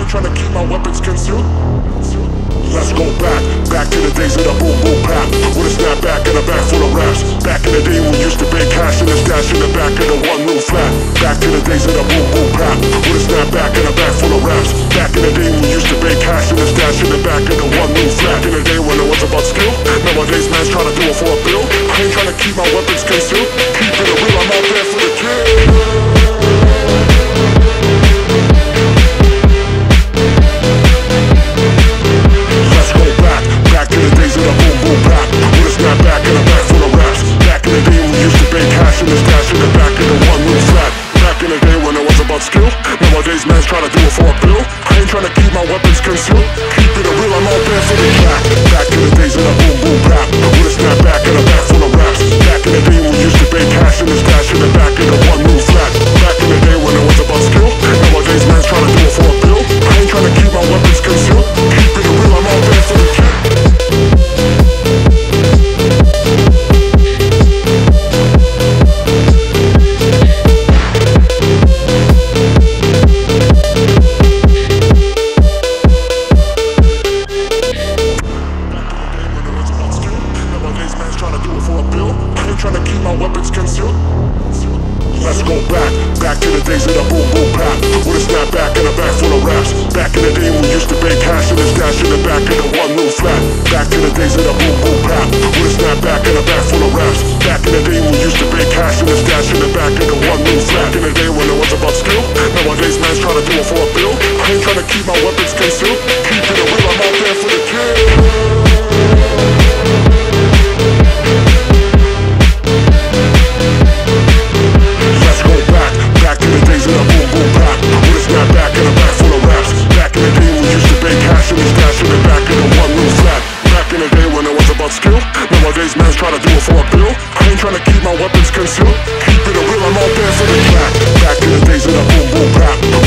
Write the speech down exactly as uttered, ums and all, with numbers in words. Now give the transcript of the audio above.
ain't tryna keep my weapons concealed. Let's go back, back to the days of the boom boom bap. With a snapback and a bag full of raps. Back in the day we used to bake cash in the stash in the back of the one room flat. Back to the days of the boom boom bap. With a snapback and a bag full of raps. Back in the day we used to bake cash in the stash in the back of the one room flat. Back in the day when it was about skill. Nowadays man's tryna do it for a bill. I ain't tryna keep my weapons concealed. Keeping it real, I'm out there for the kill. Nowadays man's tryna do it for a bill. I ain't tryna keep my weapons concealed. Keeping it real, I'm out there for the cat. Back in the days of the boom boom bap. With a snapback and a bag full of raps. Back in the day we used to bake cash in the stash in the back of the one room flat. Back in the day when it was about skill. Nowadays man's tryna do it for a bill. I ain't tryna keep my weapons concealed. Keeping it real, I'm out there for the cat. Tryna keep my weapons concealed. Let's go back, back to the days of the boom boom bap. With a snapback and a bag full of raps. Back in the day we used to bake cash in the stash in the back of the one room flat. Back to the days of the boom boom bap. With a snapback and a bag full of raps. Back in the day we used to bake cash in the stash in the back of the one room flat. Back in the day when it was about skill. Nowadays man's tryna do it for a bill. I ain't tryna keep my weapons concealed. Keeping it real, I'm out there for the kill. Nowadays man's tryna do it for a bill. I ain't tryna keep my weapons concealed. Keeping it real, I'm out there for the cat. Back in the days of the boom boom bap.